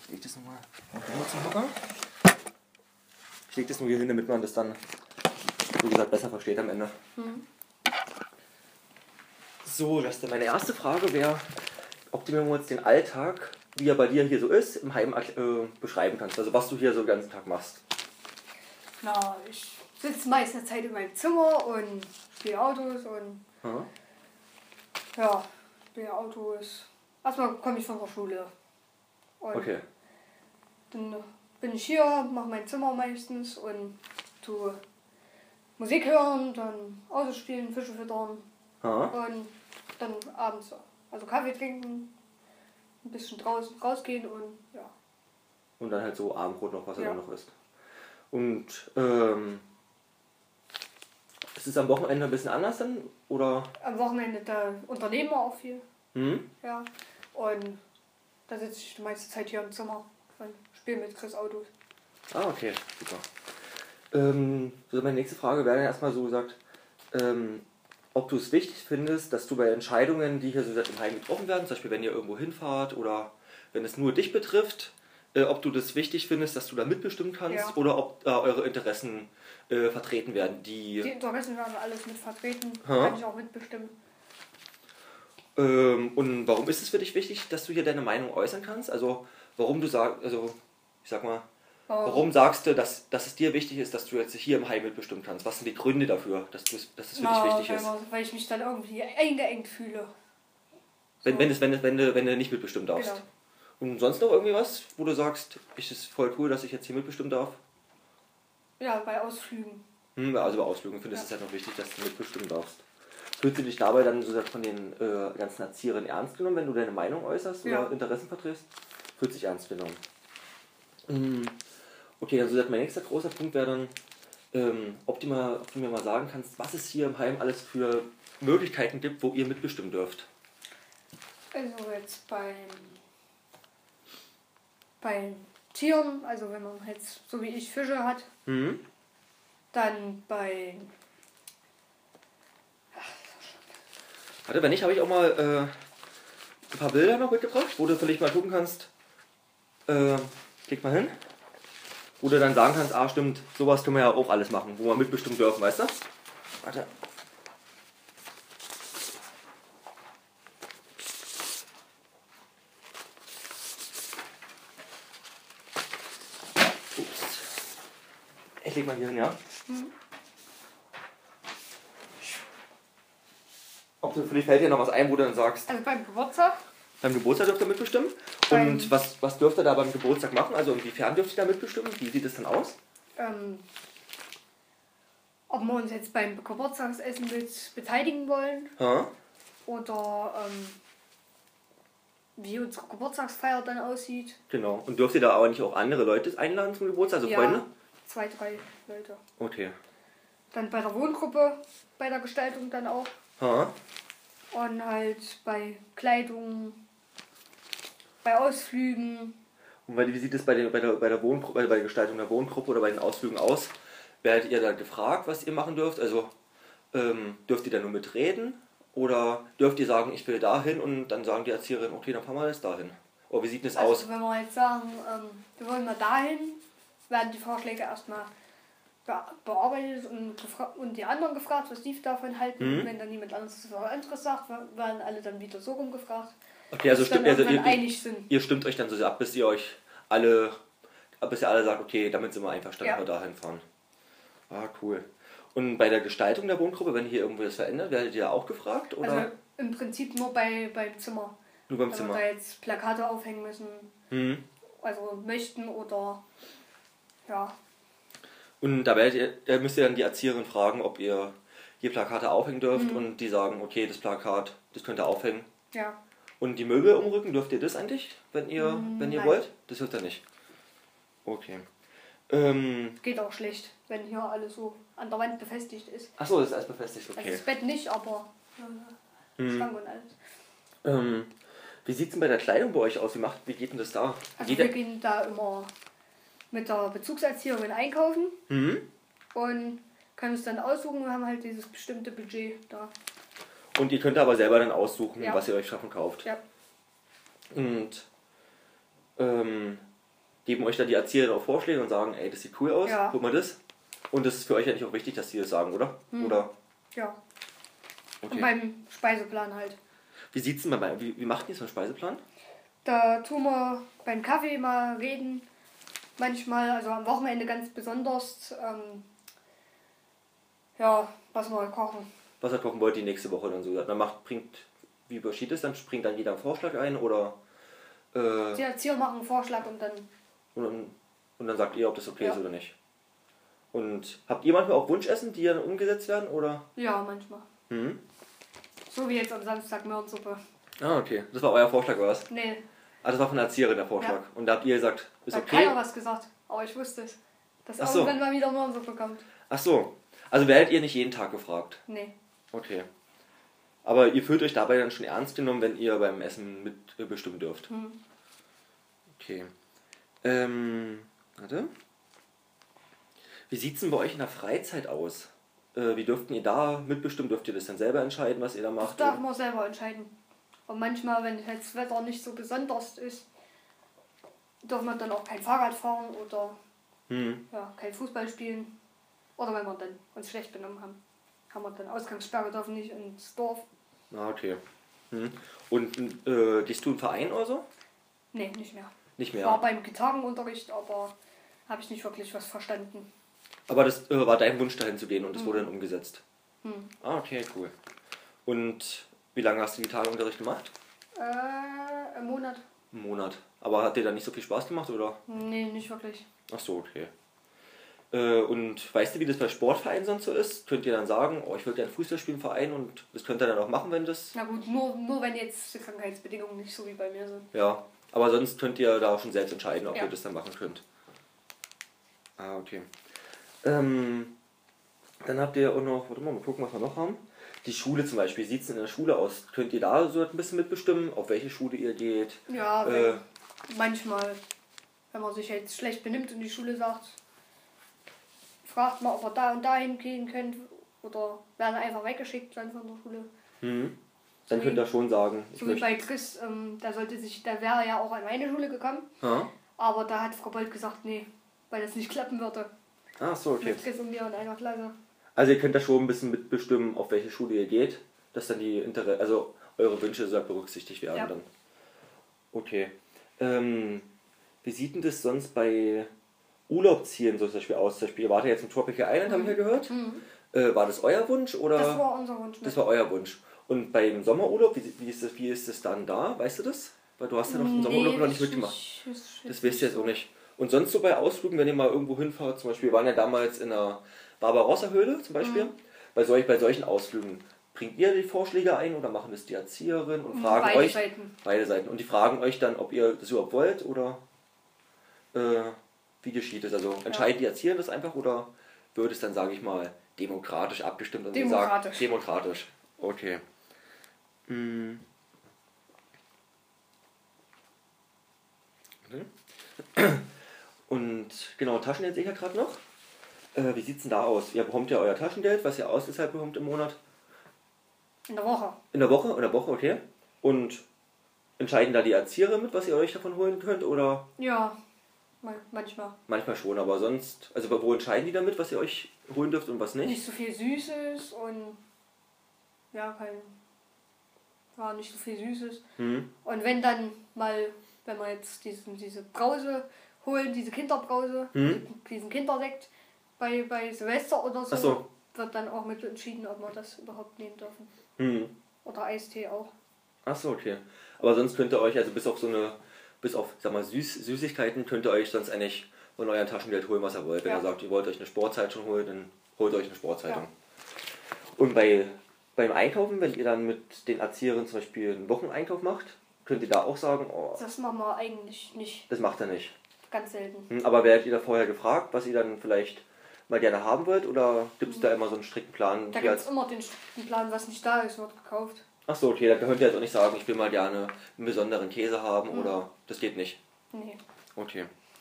Ich leg das nochmal zum Hocker. Ich leg das nur hier hin, damit man das dann, wie gesagt, besser versteht am Ende. So, das ist meine erste Frage wäre, ob du mir jetzt den Alltag, wie er bei dir hier so ist, im Heim beschreiben kannst. Also was du hier so den ganzen Tag machst. Na, ich sitze meiste Zeit in meinem Zimmer und spiele Autos und ja, spiele Autos. Erstmal komme ich von der Schule. Und Okay. dann bin ich hier, mache mein Zimmer meistens und tue Musik hören, dann Autos spielen, Fische füttern und dann abends also Kaffee trinken, ein bisschen draußen rausgehen und ja. Und dann halt so Abendbrot noch, was er Ja. dann noch isst. Und ist es am Wochenende ein bisschen anders dann? Oder? Am Wochenende da unternehmen wir auch viel. Ja. Und da sitze ich die meiste Zeit hier im Zimmer und spiele mit Chris Autos. Ah, okay, super. So meine nächste Frage wäre dann erstmal so gesagt, ob du es wichtig findest, dass du bei Entscheidungen, die hier so im Heim getroffen werden, zum Beispiel wenn ihr irgendwo hinfahrt oder wenn es nur dich betrifft, ob du das wichtig findest, dass du da mitbestimmen kannst oder ob eure Interessen vertreten werden. Die Interessen werden alles mit vertreten, kann ich auch mitbestimmen. Und warum ist es für dich wichtig, dass du hier deine Meinung äußern kannst? Also warum du sagst, also ich sag mal, warum sagst du, dass es dir wichtig ist, dass du jetzt hier im Heim mitbestimmen kannst? Was sind die Gründe dafür, dass es für dich wichtig ist? Weil ich mich dann irgendwie eingeengt fühle. Wenn du nicht mitbestimmen darfst. Genau. Und sonst noch irgendwie was, wo du sagst, es ist voll cool, dass ich jetzt hier mitbestimmen darf? Ja, bei Ausflügen. Also bei Ausflügen findest du es halt noch wichtig, dass du mitbestimmen darfst. Fühlst du dich dabei dann so von den ganzen Erzieherinnen ernst genommen, wenn du deine Meinung äußerst oder Interessen vertrittst? Fühlt sich ernst genommen. Okay, also mein nächster großer Punkt wäre dann, ob du mir mal sagen kannst, was es hier im Heim alles für Möglichkeiten gibt, wo ihr mitbestimmen dürft. Also jetzt bei Tieren, also wenn man jetzt so wie ich Fische hat, dann bei... Warte, wenn nicht, habe ich auch mal ein paar Bilder noch mitgebracht, wo du vielleicht mal gucken kannst. Klick mal hin. Wo du dann sagen kannst, ah stimmt, sowas können wir ja auch alles machen, wo wir mitbestimmen dürfen, weißt du? Warte. Ups. Ich leg mal hier hin, ja? Vielleicht fällt dir noch was ein, wo du dann sagst, Also beim Geburtstag? beim Geburtstag dürft ihr mitbestimmen. Und was dürft ihr da beim Geburtstag machen? Also inwiefern dürft ihr da mitbestimmen? Wie sieht es dann aus? Ob wir uns jetzt beim Geburtstagsessen beteiligen wollen oder wie unsere Geburtstagsfeier dann aussieht. Genau. Und dürft ihr da aber nicht auch andere Leute einladen zum Geburtstag, also Freunde? 2, 3 Leute. Okay. Dann bei der Wohngruppe, bei der Gestaltung dann auch. Und halt bei Kleidung, bei Ausflügen. Und wie sieht es bei der Wohngruppe, bei der Gestaltung der Wohngruppe oder bei den Ausflügen aus? Werdet ihr da gefragt, was ihr machen dürft? Also dürft ihr da nur mitreden? Oder dürft ihr sagen, ich will dahin und dann sagen die Erzieherinnen, okay, dann fahren wir jetzt dahin? Oder wie sieht das aus? Also wenn wir jetzt sagen, wir wollen mal dahin, werden die Vorschläge erstmal bearbeitet und die anderen gefragt, was die davon halten. Wenn dann niemand anderes sagt, werden alle dann wieder so rumgefragt. Okay, also einig sind. Ihr stimmt euch dann so ab, bis ihr alle sagt, okay, damit sind wir einverstanden, dass wir dahin fahren. Ah, cool. Und bei der Gestaltung der Wohngruppe, wenn hier irgendwo das verändert, werdet ihr auch gefragt? Oder? Also im Prinzip nur beim Zimmer. Nur beim Zimmer. Wenn wir da jetzt Plakate aufhängen müssen, also möchten oder ja. Und da müsst ihr dann die Erzieherin fragen, ob ihr hier Plakate aufhängen dürft und die sagen, okay, das Plakat, das könnt ihr aufhängen. Ja. Und die Möbel umrücken, dürft ihr das eigentlich, wenn ihr wollt? Das dürft ihr nicht. Okay. Geht auch schlecht, wenn hier alles so an der Wand befestigt ist. Achso, das ist alles befestigt, okay. Also das Bett nicht, aber Schrank und alles. Wie sieht es denn bei der Kleidung bei euch aus? Wie geht denn das da? Also wir gehen da immer mit der Bezugserzieherin einkaufen und können uns dann aussuchen. Wir haben halt dieses bestimmte Budget da. Und ihr könnt aber selber dann aussuchen, was ihr euch davon kauft. Ja. Und geben euch dann die Erzieher auch Vorschläge und sagen, ey, das sieht cool aus, Ja. guck mal das. Und das ist für euch eigentlich auch wichtig, dass die das sagen, oder? Oder? Ja. Okay. Und beim Speiseplan halt. Wie sieht's denn wie macht ihr so einen Speiseplan? Da tun wir beim Kaffee mal reden. Manchmal, also am Wochenende ganz besonders, ja, was wir kochen. Was ihr kochen wollt die nächste Woche dann so? Dann wie geschieht es dann? Springt dann jeder einen Vorschlag ein oder Die Erzieher machen einen Vorschlag und dann. und dann sagt ihr, ob das okay Ja. ist oder nicht. Und habt ihr manchmal auch Wunschessen, die dann umgesetzt werden, oder? Ja, manchmal. Mhm. So wie jetzt am Samstag Möhrensuppe. Ah, okay. Das war euer Vorschlag, oder was? Nee, Ah, das war von der Erzieherin der Vorschlag. Ja. Und da habt ihr gesagt, ist da hat okay? keiner was gesagt. Aber ich wusste es. Dass Ach so. irgendwann mal wieder Möhrensuppe kommt. Ach so. Also werdet ihr nicht jeden Tag gefragt? Nee. Okay. Aber ihr fühlt euch dabei dann schon ernst genommen, wenn ihr beim Essen mitbestimmen dürft? Okay. Warte. Wie sieht es denn bei euch in der Freizeit aus? Wie dürften ihr da mitbestimmen? Dürft ihr das dann selber entscheiden, was ihr da Das macht? darf man selber entscheiden. Und manchmal, wenn das Wetter nicht so besonders ist, darf man dann auch kein Fahrrad fahren oder ja, kein Fußball spielen. Oder wenn wir dann uns schlecht benommen haben, haben wir dann Ausgangssperre, dürfen nicht ins Dorf. Ah, okay. Und gehst du in einen Verein oder so? Nee, nicht mehr. Nicht Ich war mehr. beim Gitarrenunterricht, aber habe ich nicht wirklich was verstanden. Aber das war dein Wunsch, dahin zu gehen und das wurde dann umgesetzt. Ah, okay, cool. Und wie lange hast du Gitarrenunterricht gemacht? Im Monat? Einen Monat. Aber hat dir da nicht so viel Spaß gemacht, oder? Nee, nicht wirklich. Ach so, okay. Und weißt du, wie das bei Sportvereinen sonst so ist? Könnt ihr dann sagen, oh, ich würde gerne Fußball spielen, Verein, und das könnt ihr dann auch machen, wenn das... Na gut, nur wenn jetzt die Krankheitsbedingungen nicht so wie bei mir sind. Ja, aber sonst könnt ihr da auch schon selbst entscheiden, ob Ja. ihr das dann machen könnt. Ah, okay. Dann habt ihr auch noch, warte mal gucken, was wir noch haben. Die Schule zum Beispiel, wie sieht es in der Schule aus? Könnt ihr da so ein bisschen mitbestimmen, auf welche Schule ihr geht? Ja, wenn, manchmal, wenn man sich jetzt schlecht benimmt und die Schule sagt, fragt man, ob er da und dahin gehen könnte oder werden einfach weggeschickt dann von der Schule. Dann könnt ihr schon sagen, ich So wie möchte... bei Chris, der wäre ja auch an meine Schule gekommen, Ah? aber da hat Frau Bolt gesagt, nee, weil das nicht klappen würde. Ah, so, okay. Mit Chris und mir in einer Klasse. Also ihr könnt da schon ein bisschen mitbestimmen, auf welche Schule ihr geht, dass dann also eure Wünsche so berücksichtigt werden Ja. dann. Okay. Wie sieht denn das sonst bei Urlaubszielen so zum Beispiel aus? Zum Beispiel, ihr wart ja jetzt im Tropical Island, haben wir gehört. War das euer Wunsch oder? Das war unser Wunsch. Das war euer Wunsch. Und beim Sommerurlaub, wie ist das dann da? Weißt du das? Weil du hast ja noch den Sommerurlaub noch nicht mitgemacht. Das wisst ihr jetzt auch nicht. Und sonst so bei Ausflügen, wenn ihr mal irgendwo hinfahrt, zum Beispiel, wir waren ja damals in der Barbarossa-Höhle zum Beispiel, bei solchen Ausflügen, bringt ihr die Vorschläge ein oder machen das die Erzieherin und fragen Beide euch... Seiten. Beide Seiten. Und die fragen euch dann, ob ihr das überhaupt wollt oder wie geschieht es? Also entscheiden die Erzieher das einfach oder wird es dann, sage ich mal, demokratisch abgestimmt und Demokratisch. Sie sagen, demokratisch. Okay. Und genau, Taschengeld sehe ich ja gerade noch. Wie sieht es denn da aus? Ihr bekommt ja euer Taschengeld, was ihr ausgezahlt bekommt im Monat. In der Woche. In der Woche? In der Woche, okay. Und entscheiden da die Erzieher mit, was ihr euch davon holen könnt? Oder? Ja, manchmal. Manchmal schon, aber sonst... Also wo entscheiden die damit, was ihr euch holen dürft und was nicht? Nicht so viel Süßes und ja, nicht so viel Süßes. Und wenn dann mal, wenn wir jetzt diese Brause holen, diese Kinderbrause, diesen Kindersekt bei Silvester oder so, Ach so. wird dann auch mit entschieden, ob wir das überhaupt nehmen dürfen. Oder Eistee auch. Ach so, okay. Aber sonst könnt ihr euch, also bis auf sag mal, Süßigkeiten, könnt ihr euch sonst eigentlich von eurem Taschengeld holen, was ihr wollt. Wenn Ja. ihr sagt, ihr wollt euch eine Sportzeitung holen, dann holt euch eine Sportzeitung. Ja. Und beim Einkaufen, wenn ihr dann mit den Erzieherinnen zum Beispiel einen Wocheneinkauf macht, könnt ihr da auch sagen, oh, Das machen wir eigentlich nicht. das macht er nicht. Ganz selten. Aber werdet ihr da vorher gefragt, was ihr dann vielleicht mal gerne haben wollt, oder gibt es da immer so einen strikten Plan? Da gibt es immer den strikten Plan, was nicht da ist, wird gekauft. Ach so, okay, da könnt ihr jetzt auch nicht sagen, ich will mal gerne einen besonderen Käse haben, oder das geht nicht. Nee. Okay.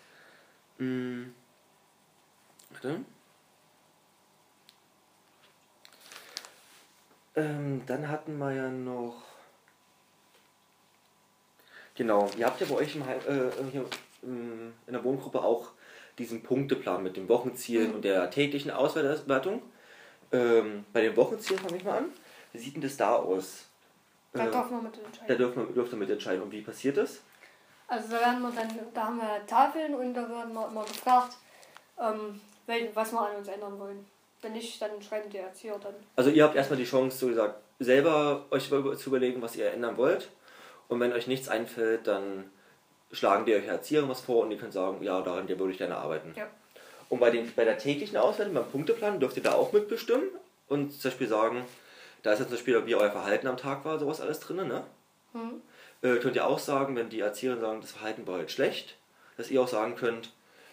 Warte. Dann hatten wir ja noch Genau. Ihr habt ja bei euch hier, in der Wohngruppe auch diesen Punkteplan mit dem Wochenziel und der täglichen Auswertung. Bei den Wochenzielen fange ich mal an. Wie sieht denn das da aus? Da darf man mitentscheiden. Da dürft ihr mitentscheiden. Und wie passiert das? Also da haben wir Tafeln und da werden wir immer gefragt, was wir an uns ändern wollen. Wenn nicht, dann schreiben die Erzieher dann. Also ihr habt erstmal die Chance, so gesagt, selber euch zu überlegen, was ihr ändern wollt. Und wenn euch nichts einfällt, dann schlagen die euch Erzieher was vor und ihr könnt sagen, ja, daran würde ich gerne arbeiten. Ja. Und bei der täglichen Auswertung, beim Punkteplan, dürft ihr da auch mitbestimmen und zum Beispiel sagen, da ist jetzt zum Beispiel, wie euer Verhalten am Tag war, sowas alles drin, ne? Könnt ihr auch sagen, wenn die Erzieher sagen, das Verhalten war halt schlecht, dass ihr auch sagen könnt,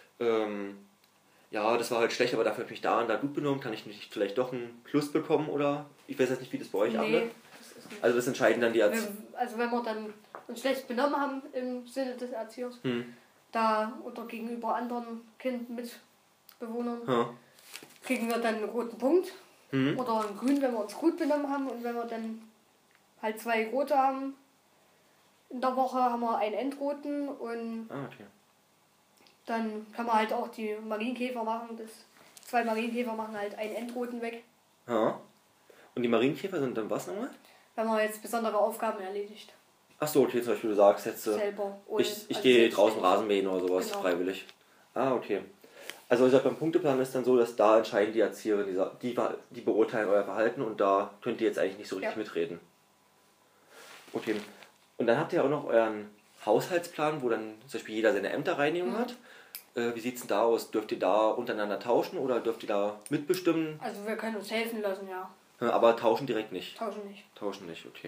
ja, das war halt schlecht, aber dafür habe ich mich da und da gut benommen, kann ich nicht vielleicht doch einen Plus bekommen oder ich weiß jetzt nicht, wie das bei euch abläuft. Das ist nicht. Also das entscheiden dann die Erzieher. Also wenn wir dann uns schlecht benommen haben im Sinne des Erziehers, oder gegenüber anderen Mitbewohnern, kriegen wir dann einen roten Punkt oder einen grünen, wenn wir uns gut benommen haben, und wenn wir dann halt 2 rote haben, in der Woche haben wir einen endroten und dann kann man halt auch die Marienkäfer machen. 2 Marienkäfer machen halt einen endroten weg. Ja. Und die Marienkäfer sind dann was nochmal? Wenn man jetzt besondere Aufgaben erledigt. Achso, okay, zum Beispiel du sagst jetzt, selber. Ich gehe draußen Rasenmähen oder sowas, genau. Freiwillig. Okay. Also beim Punkteplan ist dann so, dass da entscheiden die Erzieher, die beurteilen euer Verhalten und da könnt ihr jetzt eigentlich nicht so richtig mitreden. Okay. Und dann habt ihr auch noch euren Haushaltsplan, wo dann zum Beispiel jeder seine Ämterreinigung hat. Wie sieht es denn da aus? Dürft ihr da untereinander tauschen oder dürft ihr da mitbestimmen? Also wir können uns helfen lassen, ja. Aber tauschen direkt nicht? Tauschen nicht, okay.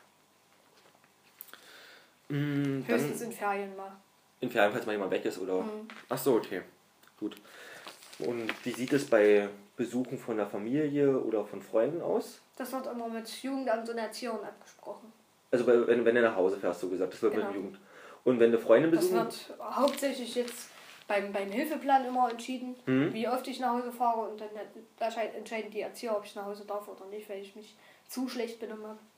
Höchstens in Ferien mal. In Ferien, falls mal jemand weg ist, oder? Achso, okay. Gut. Und wie sieht es bei Besuchen von der Familie oder von Freunden aus? Das wird immer mit Jugendamt und Erziehern abgesprochen. Also wenn du nach Hause fährst, so gesagt, das wird mit dem Jugend. Und wenn du Freunde besuchen... Das wird hauptsächlich jetzt beim Hilfeplan immer entschieden, wie oft ich nach Hause fahre, und dann entscheiden die Erzieher, ob ich nach Hause darf oder nicht, weil ich mich zu schlecht benommen habe.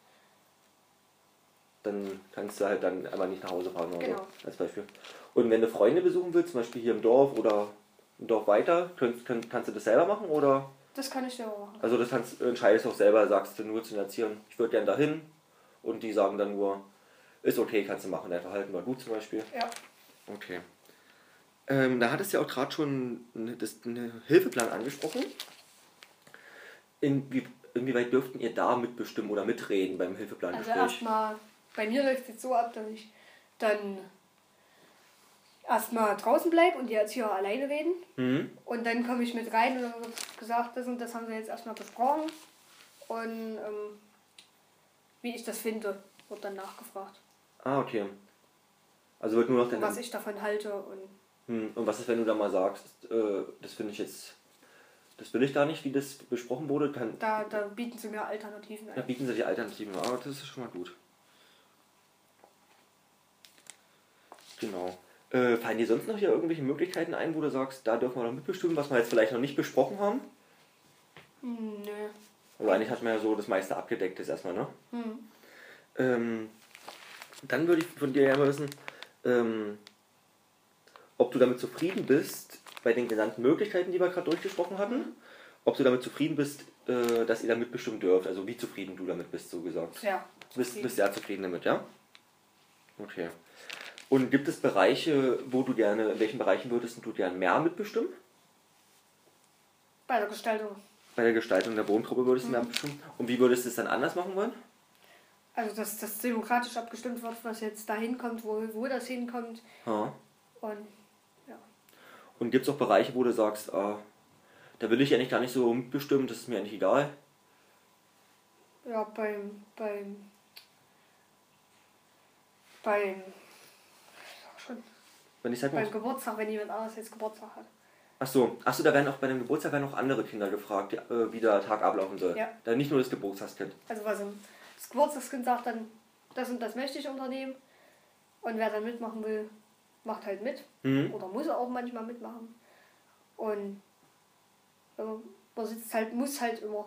Dann kannst du halt dann einmal nicht nach Hause fahren oder genau. So, als Beispiel. Und wenn du Freunde besuchen willst, zum Beispiel hier im Dorf oder im Dorf weiter, kannst du das selber machen oder? Das kann ich selber machen. Also das entscheidest du auch selber, sagst du nur zu den Erziehern, ich würde gern dahin, und die sagen dann nur, ist okay, kannst du machen, dein Verhalten war gut zum Beispiel. Ja. Okay. Da hattest du ja auch gerade schon einen Hilfeplan angesprochen. Inwieweit dürften ihr da mitbestimmen oder mitreden beim Hilfeplangespräch? Also erstmal, bei mir läuft es jetzt so ab, dass ich dann erstmal draußen bleibe und die Erzieher alleine reden. Und dann komme ich mit rein und dann wird gesagt, das und das haben sie jetzt erstmal besprochen. Und wie ich das finde, wird dann nachgefragt. Okay. Also wird nur noch was ich davon halte. Und was ist, wenn du da mal sagst, das finde ich jetzt, das will ich da nicht, wie das besprochen wurde? Da bieten sie mir Alternativen ein. Da bieten sie die Alternativen an, aber das ist schon mal gut. Genau. Fallen dir sonst noch hier irgendwelche Möglichkeiten ein, wo du sagst, da dürfen wir noch mitbestimmen, was wir jetzt vielleicht noch nicht besprochen haben? Nö. Also eigentlich hat man ja so das meiste abgedeckt jetzt erstmal, ne? Dann würde ich von dir ja wissen, ob du damit zufrieden bist, bei den genannten Möglichkeiten, die wir gerade durchgesprochen hatten, ob du damit zufrieden bist, dass ihr da mitbestimmen dürft, also wie zufrieden du damit bist, so gesagt. Ja. Du bist sehr zufrieden damit, ja? Okay. Und gibt es Bereiche, in welchen Bereichen würdest du gerne mehr mitbestimmen? Bei der Gestaltung. Bei der Gestaltung der Wohngruppe würdest du mehr mitbestimmen? Und wie würdest du es dann anders machen wollen? Also, dass das demokratisch abgestimmt wird, was jetzt da hinkommt, wo das hinkommt. Und ja. Und gibt es auch Bereiche, wo du sagst, da will ich eigentlich gar nicht so mitbestimmen, das ist mir eigentlich egal? Ja, beim Geburtstag, wenn jemand anderes jetzt Geburtstag hat. Achso, da werden auch bei dem Geburtstag noch andere Kinder gefragt, wie der Tag ablaufen soll. Ja. Dann nicht nur das Geburtstagskind. Also das Geburtstagskind sagt dann, das und das möchte ich unternehmen. Und wer dann mitmachen will, macht halt mit. Oder muss auch manchmal mitmachen. Und man muss halt immer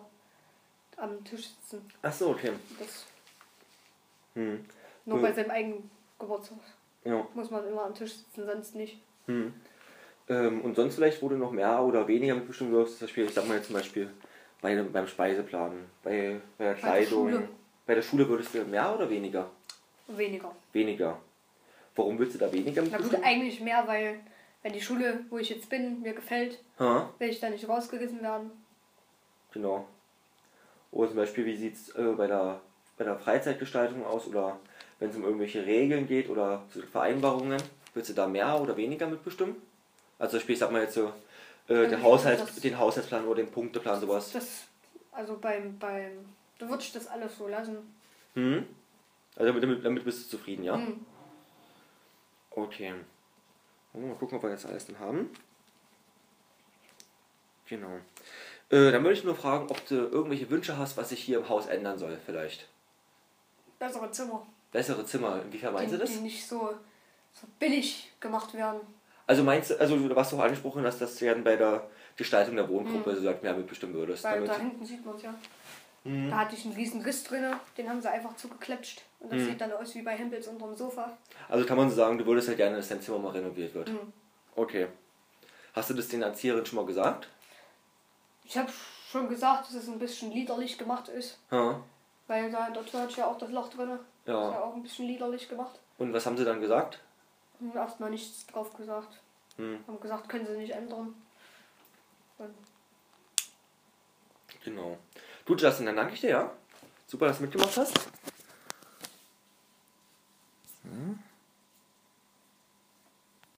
am Tisch sitzen. Achso, okay. Nur bei seinem eigenen Geburtstag. Ja. Muss man immer am Tisch sitzen, sonst nicht. Und sonst vielleicht, wo du noch mehr oder weniger mitbestimmt wirst, zum Beispiel, ich sag mal jetzt zum Beispiel beim Speiseplan, bei der Kleidung. Bei der Schule würdest du mehr oder weniger? Weniger. Weniger. Warum willst du da weniger mitbestimmen? Na gut, eigentlich mehr, weil wenn die Schule, wo ich jetzt bin, mir gefällt, will ich da nicht rausgerissen werden. Genau. Oder zum Beispiel, wie sieht es bei der Freizeitgestaltung aus oder wenn es um irgendwelche Regeln geht oder Vereinbarungen, willst du da mehr oder weniger mitbestimmen? Also ich sag mal jetzt so, den Haushaltsplan oder den Punkteplan, sowas. Also da würde ich das alles so lassen. Also damit bist du zufrieden, ja? Okay. Mal gucken, ob wir jetzt alles dann haben. Genau. Dann würde ich nur fragen, ob du irgendwelche Wünsche hast, was sich hier im Haus ändern soll, vielleicht. Bessere Zimmer. Bessere Zimmer, inwiefern meinst du das? Die nicht so billig gemacht werden. Also was du auch angesprochen hast, dass du ja bei der Gestaltung der Wohngruppe mehr mitbestimmen würdest. Weil da hinten sieht man es ja. Da hatte ich einen riesen Riss drin, den haben sie einfach zugeklatscht. Und das sieht dann aus wie bei Hempels unterm Sofa. Also kann man so sagen, du würdest halt gerne, dass dein Zimmer mal renoviert wird. Okay. Hast du das den Erzieherin schon mal gesagt? Ich habe schon gesagt, dass es ein bisschen liederlich gemacht ist. Weil da in der Tür hat ja auch das Loch drin. Ja. Das ist ja auch ein bisschen liederlich gemacht. Und was haben sie dann gesagt? Erstmal nichts drauf gesagt. Haben gesagt, können sie nicht ändern. Genau. Gut, Justin, dann danke ich dir, ja. Super, dass du mitgemacht hast.